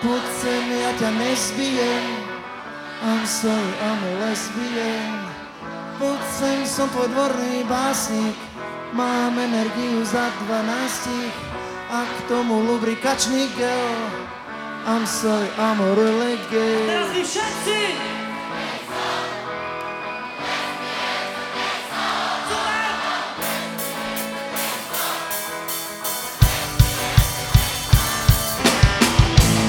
Poď sem, ja ťa nezbijem. I'm sorry, I'm a lesbian. Poď sem, som tvoj dvorný básnik. Mám energiu za 12 a k tomu lubrikačný gel. I'm sorry, I'm a really gay. Teraz vy všetci!